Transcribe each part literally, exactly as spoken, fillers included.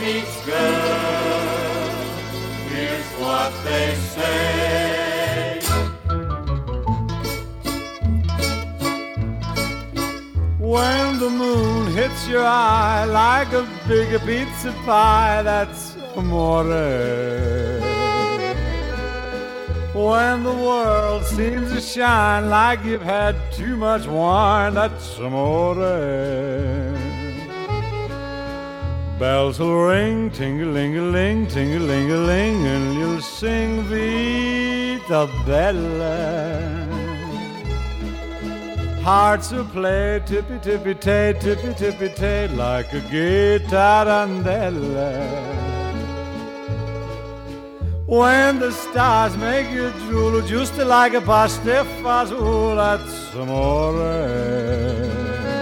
meets girl, here's what they say. When the moon hits your eye like a big pizza pie, that's amore. When the world seems to shine like you've had too much wine, that's amore. Bells will ring, ting-a-ling-a-ling, ting-a-ling-a-ling, and you'll sing Vita Bella. Hearts will play tippy-tippy-tay, tippy-tippy-tay, like a gay tarantella. When the stars make you drool, just like a pasta fazool, that's amore.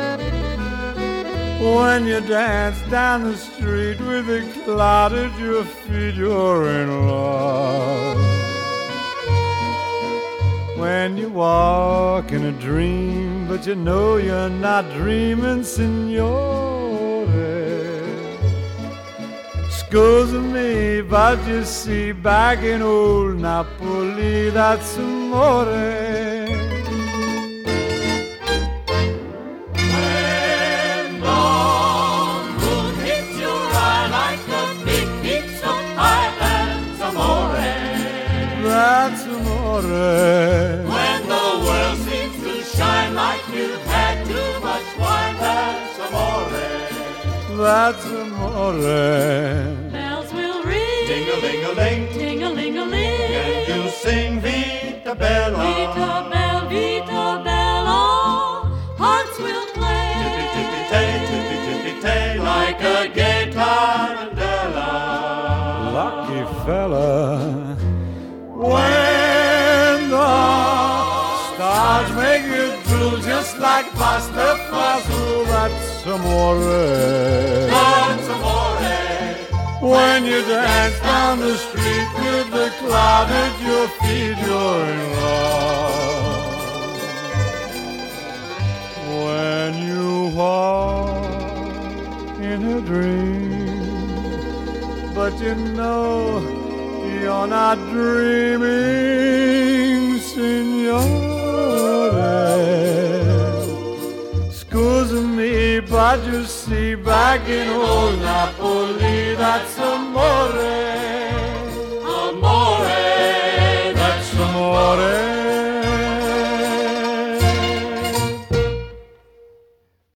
When you dance down the street with a cloud at your feet, you're in love. When you walk in a dream, but you know you're not dreaming, signore. Scusa me, but you see, back in old Napoli, that's amore. That's amore. When the world seems to shine like you've had too much wine, that's amore. That's amore. Bells will ring, ting-a-ling-a-ling, ting-a-ling-a-ling, and you'll sing Vita Bella, Vita Bella, Vita Bella. Hearts will play, tippy-tippy-tay, tippy-tippy-tay, like a gay tarantella. Lucky fella. When the stars make you drool, just like pasta fazool, that's amore. That's amore. When you dance down the street with the cloud at your feet, you're in love. When you walk in a dream, but you know you're not dreaming, signore. Scusa me, but you see, back in old Napoli, that's amore.